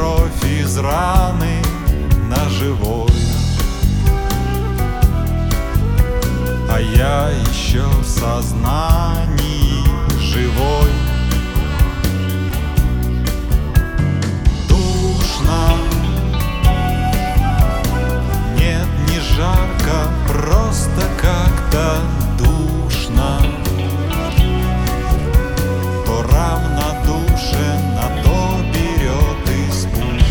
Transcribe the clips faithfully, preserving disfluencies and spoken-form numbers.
кровь из раны на живой, а я еще в сознании живой. Душно, нет, не жарко, просто как-то душно. То равнодушен, а то берет испуг.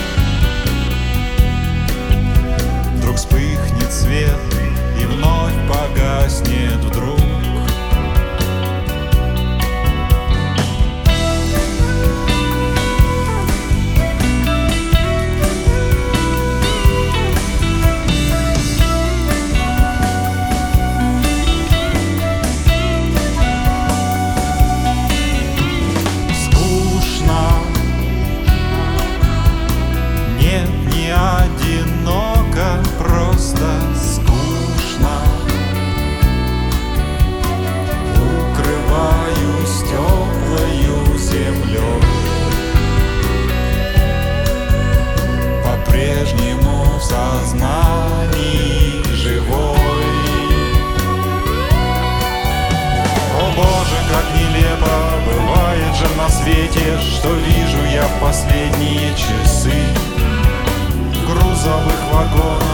Вдруг вспыхнет свет и вновь погаснет вдруг. Одиноко, просто скучно. Укрываюсь теплою землей, по-прежнему в сознании живой. О Боже, как нелепо бывает же на свете, что вижу я в последние часы грузовых вагонов